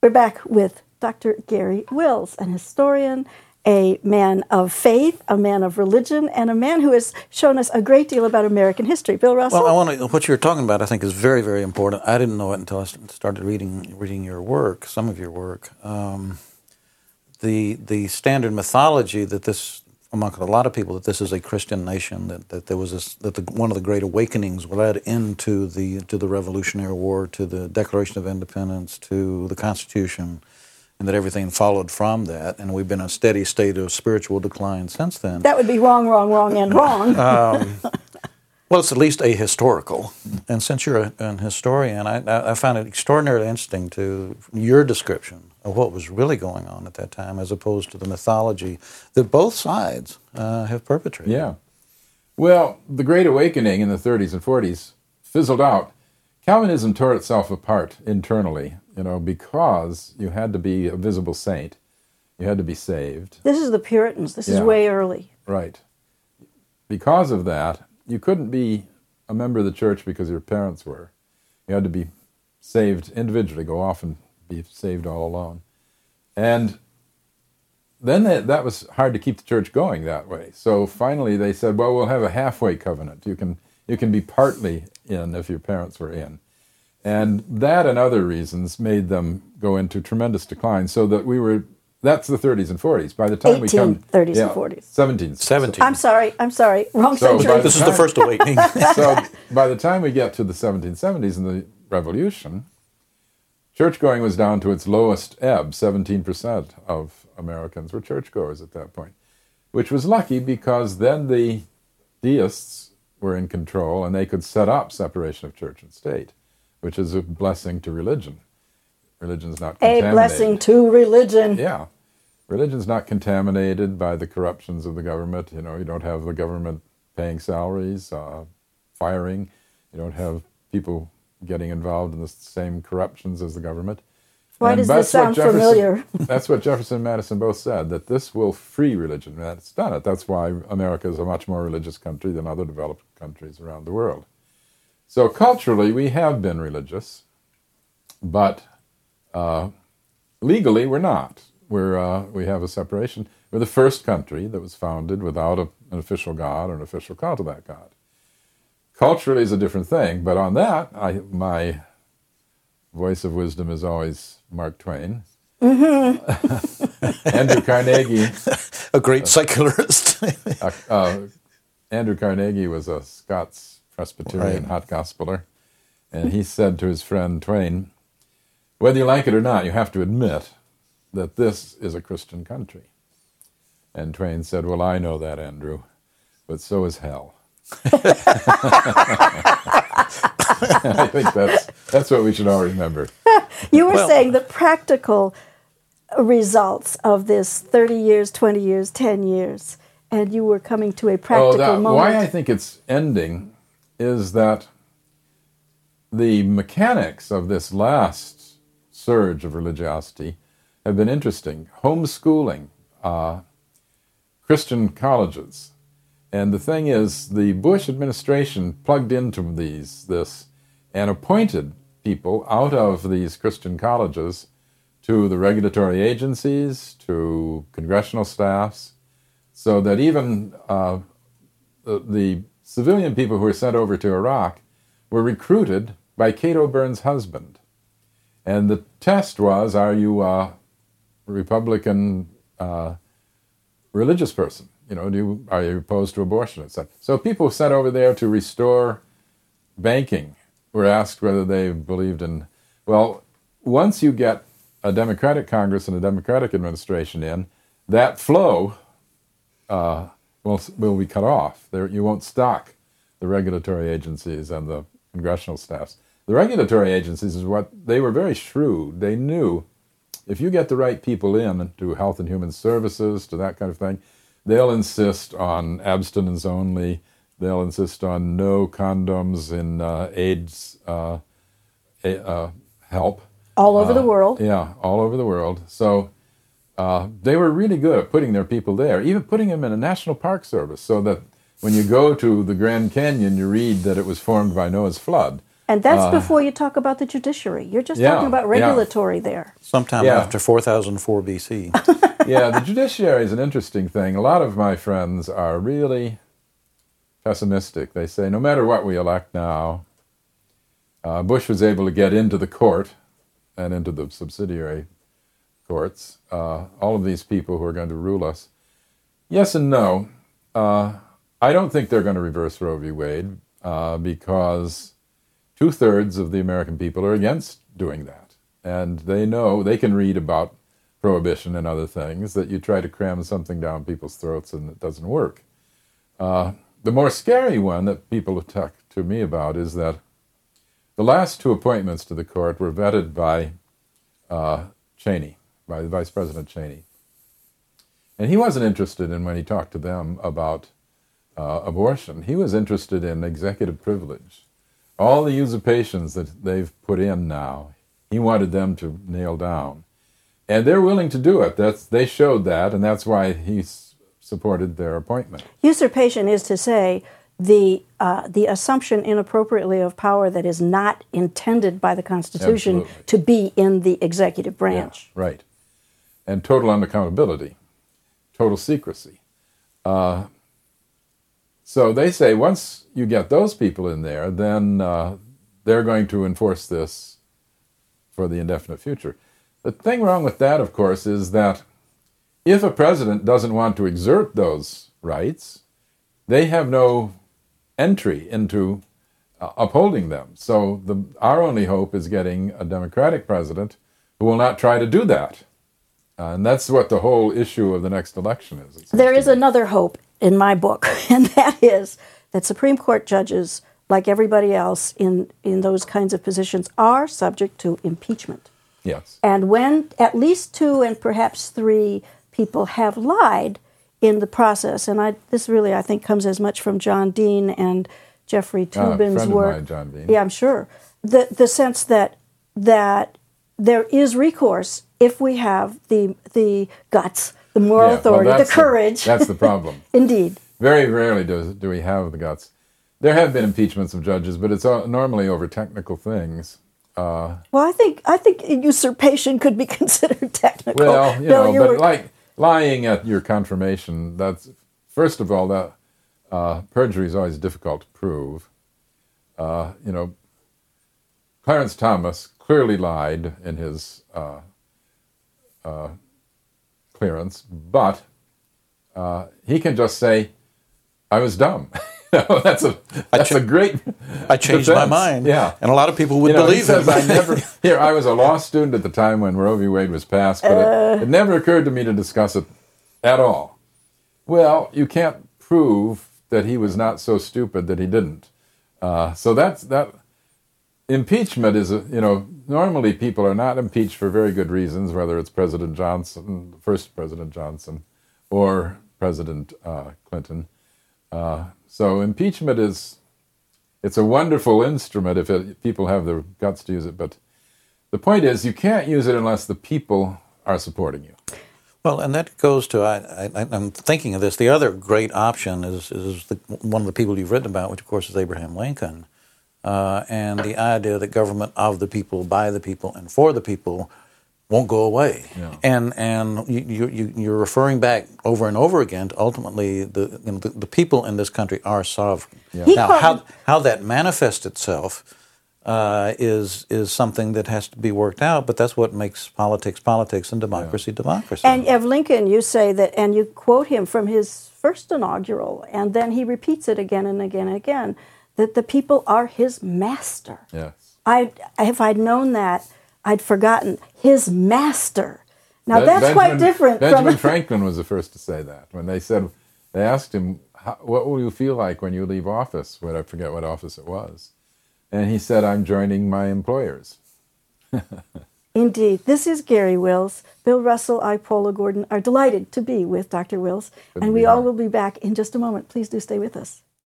We're back with Dr. Garry Wills, an historian, a man of faith, a man of religion, and a man who has shown us a great deal about American history. Bill Russell? Well, what you're talking about, I think, is very, very important. I didn't know it until I started reading your work, some of your work. The standard mythology that this, among a lot of people, that this is a Christian nation, that there was one of the great awakenings led into the Revolutionary War, to the Declaration of Independence, to the Constitution, and that everything followed from that, and we've been in a steady state of spiritual decline since then. That would be wrong, and wrong. Well, it's at least ahistorical. And since you're an historian, I found it extraordinarily interesting to your description of what was really going on at that time, as opposed to the mythology that both sides have perpetrated. Yeah. Well, the Great Awakening in the 30s and 40s fizzled out. Calvinism tore itself apart internally, because you had to be a visible saint. You had to be saved. This is the Puritans. This is way early. Right. Because of that, you couldn't be a member of the church because your parents were. You had to be saved individually, go off and be saved all alone. And then that was hard to keep the church going that way. So finally they said, well, we'll have a halfway covenant. You can be partly in if your parents were in. And that and other reasons made them go into tremendous decline, so that that's the 30s and 40s. By the time we come... 30s and 40s. 17. I'm sorry. Wrong century. This is the first awakening. So by the time we get to the 1770s and the Revolution, church-going was down to its lowest ebb. 17% of Americans were churchgoers at that point, which was lucky because then the deists were in control and they could set up separation of church and state, which is a blessing to religion. Religion's not contaminated. A blessing to religion. Yeah. Religion's not contaminated by the corruptions of the government. You don't have the government paying salaries, firing. You don't have people getting involved in the same corruptions as the government. Why does this sound familiar? That's what Jefferson and Madison both said, that this will free religion. And it's done it. That's why America is a much more religious country than other developed countries around the world. So culturally, we have been religious, but legally, we're not. We have a separation. We're the first country that was founded without an official god or an official cult of that god. Culturally is a different thing, but on that, my voice of wisdom is always Mark Twain. Mm-hmm. Andrew Carnegie. A great secularist. Andrew Carnegie was a Scots Presbyterian hot gospeler, and he said to his friend Twain, whether you like it or not, you have to admit that this is a Christian country. And Twain said, well, I know that, Andrew, but so is hell. I think that's what we should all remember. You were saying the practical results of this 30 years, 20 years, 10 years, and you were coming to a practical moment. Why I think it's ending is that the mechanics of this last surge of religiosity have been interesting. Homeschooling, Christian colleges. And the thing is, the Bush administration plugged into this and appointed people out of these Christian colleges to the regulatory agencies, to congressional staffs, so that even the civilian people who were sent over to Iraq were recruited by Cato Burns' husband. And the test was, are you a Republican religious person? Are you opposed to abortion, etc.? So people sent over there to restore banking were asked whether they believed in... Well, once you get a Democratic Congress and a Democratic administration in, that flow will be cut off. You won't stock the regulatory agencies and the congressional staffs. The regulatory agencies they were very shrewd. They knew if you get the right people in to health and human services, to that kind of thing, they'll insist on abstinence only. They'll insist on no condoms in AIDS help. All over the world. Yeah, all over the world. So they were really good at putting their people there, even putting them in a National Park Service, so that when you go to the Grand Canyon, you read that it was formed by Noah's flood. And that's before you talk about the judiciary. You're just talking about regulatory there. Sometime after 4004 BC. Yeah, the judiciary is an interesting thing. A lot of my friends are really pessimistic. They say, no matter what we elect now, Bush was able to get into the court and into the subsidiary courts, all of these people who are going to rule us. Yes and no. I don't think they're going to reverse Roe v. Wade because 2/3 of the American people are against doing that. And they know, they can read about prohibition and other things, that you try to cram something down people's throats and it doesn't work. The more scary one that people have talked to me about is that the last 2 appointments to the court were vetted by Cheney, by Vice President Cheney. And he wasn't interested in, when he talked to them about abortion, he was interested in executive privilege. All the usurpations that they've put in now, he wanted them to nail down. And they're willing to do it. They showed that, and that's why he supported their appointment. Usurpation is to say the assumption inappropriately of power that is not intended by the Constitution to be in the executive branch. Yeah, right. And total unaccountability, total secrecy. So they say once you get those people in there, then they're going to enforce this for the indefinite future. The thing wrong with that, of course, is that if a president doesn't want to exert those rights, they have no entry into upholding them. So our only hope is getting a Democratic president who will not try to do that. And that's what the whole issue of the next election is. There is another hope in my book, and that is that Supreme Court judges, like everybody else in those kinds of positions, are subject to impeachment. Yes. And when at least 2 and perhaps 3 people have lied in the process, and this really, I think, comes as much from John Dean and Jeffrey Toobin's work. Of mine, John Dean. Yeah, I'm sure. The sense that there is recourse if we have the guts, the moral authority, the courage. That's the problem. Indeed. Very rarely do we have the guts. There have been impeachments of judges, but it's normally over technical things. Well, I think usurpation could be considered technical. Well, but like lying at your confirmation, that's, first of all, that perjury is always difficult to prove. Clarence Thomas clearly lied in his clearance, but he can just say, "I was dumb." That's a great. I changed defense. my mind. Yeah, and a lot of people would believe he says, it. I was a law student at the time when Roe v. Wade was passed, but it never occurred to me to discuss it at all. Well, you can't prove that he was not so stupid that he didn't. So that. Impeachment is, normally people are not impeached for very good reasons, whether it's President Johnson, first President Johnson, or President Clinton. So impeachment it's a wonderful instrument if people have the guts to use it, but the point is you can't use it unless the people are supporting you. Well, and that goes to, I'm thinking of this, the other great option is one of the people you've written about, which of course is Abraham Lincoln. And the idea that government of the people, by the people, and for the people won't go away. Yeah. And you're referring back over and over again to ultimately the people in this country are sovereign. Yeah. Now, how that manifests itself is something that has to be worked out, but that's what makes politics politics and democracy democracy. And of Lincoln, you say that, and you quote him from his first inaugural, and then he repeats it again and again and again, that the people are his master. Yes. If I'd known that, I'd forgotten his master. Now that's quite different. Benjamin Franklin was the first to say that. When they asked him, what will you feel like when you leave office? I forget what office it was. And he said, I'm joining my employers. Indeed. This is Gary Wills. Bill Russell, I, Paula Gordon, are delighted to be with Dr. Wills. And we all will be back in just a moment. Please do stay with us.